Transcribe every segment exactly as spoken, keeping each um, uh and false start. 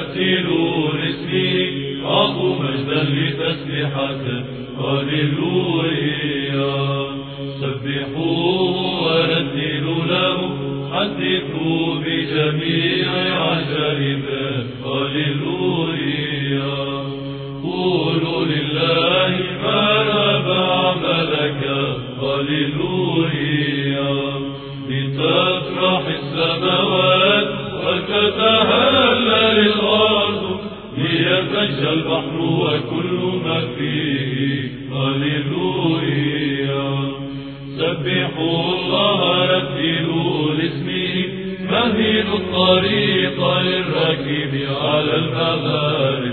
ورتلوا لاسمه أعطوا مجدا لتسبيحته هللويا سبحوه ورتلوا له حدثوا بجميع عجائبه هللويا قولوا لله ماذا عملك هللويا لتفرح السماوات وتتهلل الأرض ليفج البحر وكل ما فيه هللويا سبحوا الله رتلوا لاسمه مهدوا الطريق للراكب على المغارب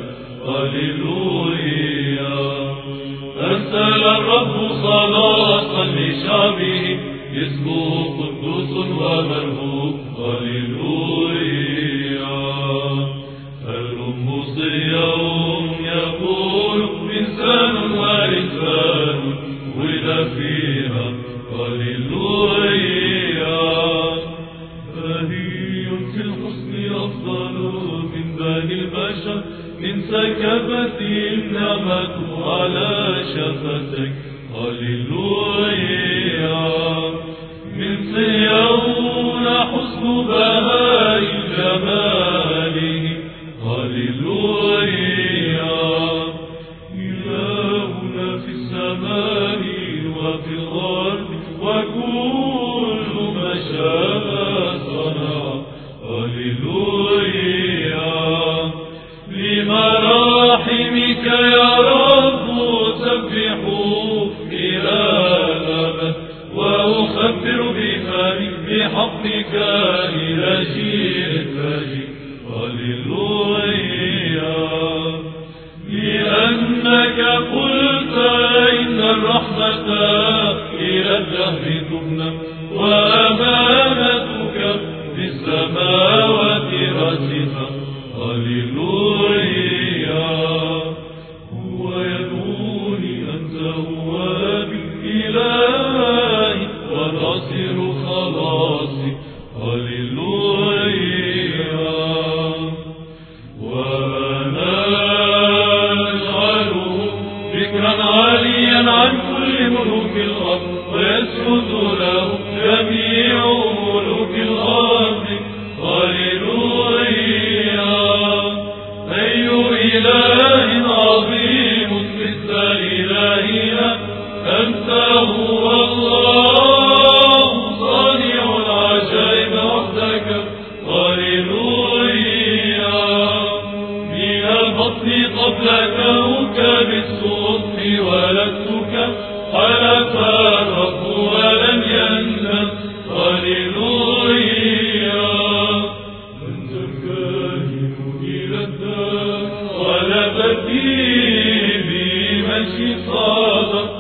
هللويا أرسل الرب خلاصا لشعبه اسمه قدوس ومرهوب هللويا الأم صيام يقول إنسان وإنسان ولد فيها هللويا بهي في الحسن أفضل من بني البشر من سكبة النعمة على شفتك هللويا من صيون حسن بهاء جماله هللويا إلهنا في السماء وفي الأرض وكل ما شاء صنع هللويا لمراحمك يا رب سبحوا إلى الأبد وأخبر بفمي بحقك إلى جيل الفجر هللويا لأنك قلت إن الرحمة إلى الدهر تبنى وأمانتك في السماوات راسخة هللويا هو يدعوني أنت هو بالإله وناصر خلاصي هللويا وأنا أجعله ذكرا عاليا عن كل ملوك الأرض ويسجد له جميع ملوك الأرض هللويا أي إله عظيم مثل إلهنا أنت هو الله صانع العجائب وحدك هللويا من البطن قبلك بالصبح ولدتك حلف الرب ولم يندم هللويا أنت الكاهن إلى الدار غلبتي بمشي صادق